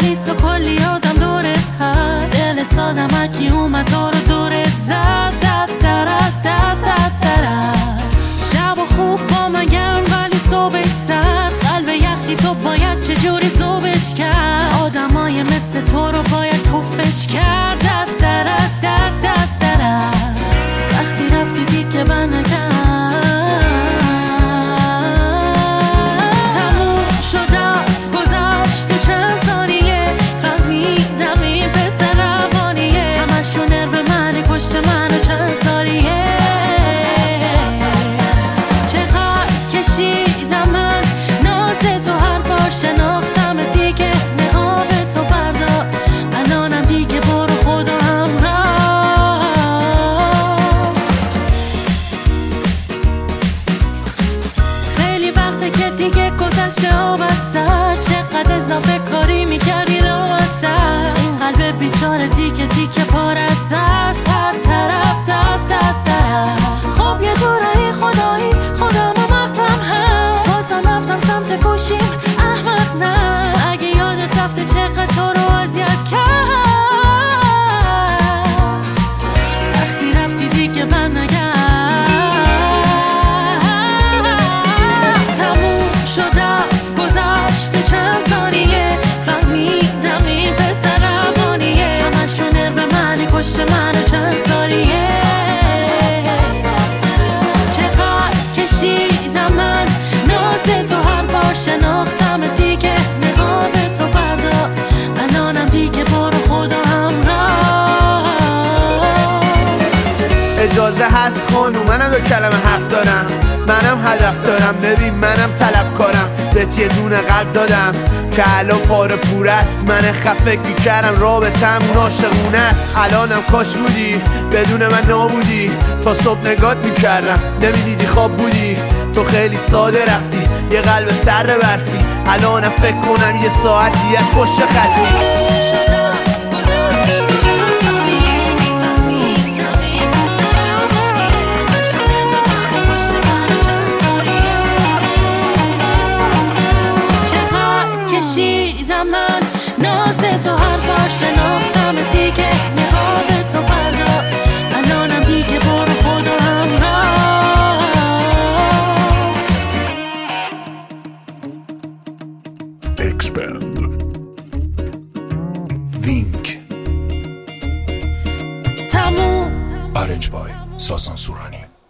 ولی تو کلی آدم دورت هست. دل سادم هرکی اومد تو رو دورت زد. شب و خوب با من گرم ولی صبحش سرد. قلب یخی تو باید چجوری ذوبش کرد. آدمای مثل تو رو باید توفش کرد. وقتی رفتی دیگه بر نگرد. تموم شد رفت گذشت تو چند ثانیه. فهمیدم این پسر روانیه. همشون نرو منی پشت منو چند سالیه. چقدر کشیدم من ناز تو هر بار شناختم دیگه. نقاب تو بردار الانم دیگه برو خدا همراه. خیلی وقته که دیگه گذشته آب از سر. چقدر اضافه کاری میکردی لام از سر. این قلب بیچاره دیگه دیگه پار از هر طرف خب یه جورایی خدایی خودمو مقدم هست. بازم رفتم سمت گوشیم احمق نه. اگه یادت رفته چقدر تو رو اذیت کرد. وقتی رفتی دیگه بر نگرد. تموم شد رفت گذشت تو چند ثانیه. فهمیدم این پسر روانیه. همشون نرو منی پشت منو چند سالیه. کشیدم من ناز تو هر بار شناختم دیگه. نقاب تو بردار الانم دیگه برو خدا همراه. اجازه هست خانوم منم دو کلمه حرف دارم. منم هدف دارم ببین منم طلبکارم. بهت یه دونه قلب دادم که الان پاره پور است. من خفه میکردم رابطم عاشقونه است. الانم کاش بودی بدون من نابودی. تا صبح نگات میکردم نمیدیدی خواب بودی. تو خیلی ساده رفتی یه قلب سر برفی. الانم فکر کنم یه ساعتی از پشت خطی. کشیدم من ناز تو هر بار شناختم دیگه. نقاب تو بردار الانم دیگه برو خدا همراه. Expand وینک تموم Arrange by ساسان سورانی.